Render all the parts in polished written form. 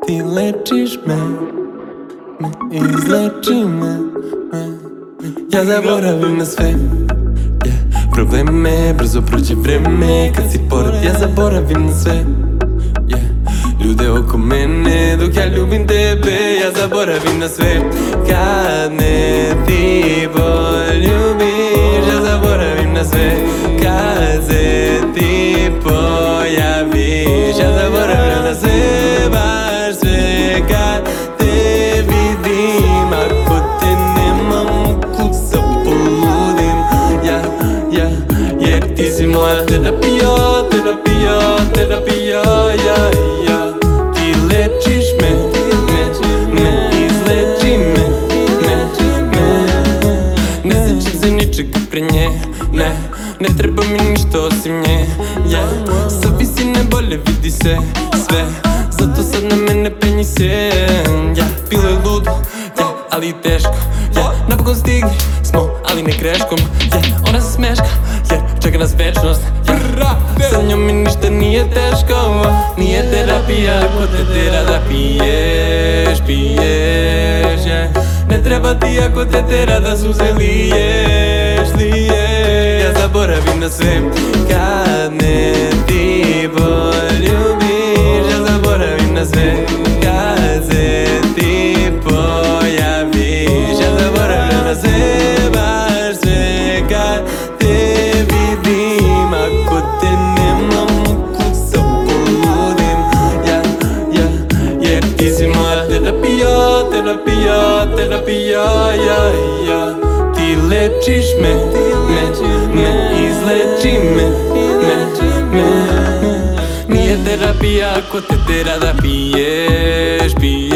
Ti lečiš me izleči me. Ja zaboravim na sve, probleme, brzo prođe vreme. Kad si pored, ja zaboravim na sve, ljude oko mene, dok ja ljubim tebe. Ja zaboravim na sve, kad me ti poljubiš. Ja zaboravim na sve, kad se ti pojaviš. Ja zaboravim na sve, baš sve kad te vidim. Ako te nemam u kuca poludim. Jer ti si moja terapija, terapija, terapija, Ti lečiš me, izleči me. Ne sjećam se ničega pre nje, ne treba mi ništa osim nje. Sa visine bolje vidi se sve, zato sad na mene penji se. Bilo je ludo, ali i teško. Napokon stigli smo, ali ne greškom. Ona se smeška, jer čeka nas večnost. Sa njom mi ništa nije teško. Nije terapija ako te tera da piješ. Ne treba ti ako te tera da suze liješ. Ja zaboravim na sve, kad me ti poljubiš. Ja zaboravim na sve, kad se ti pojaviš. Ja zaboravim na sve, baš sve kad te vidim. Ako te nemam u kuca poludim. Jer ti si moja terapija, terapija, terapija, Ti lečiš me, izleči me. Nije terapija ako te tera da piješ.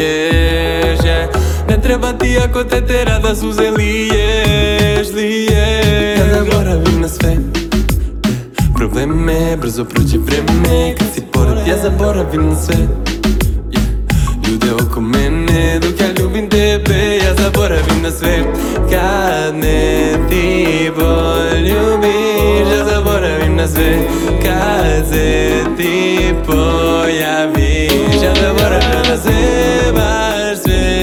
Ne treba ti ako te tera da suze liješ. Ja zaboravim na sve, probleme, brzo prođe vreme. Kad si pored, ja zaboravim na sve, ljude oko mene, dok ja ljubim tebe. Ja zaboravim na sve, kad me ti poljubiš. Ja zaboravim na sve, kad se ti pojaviš. Ja zaboravim na sve, baš sve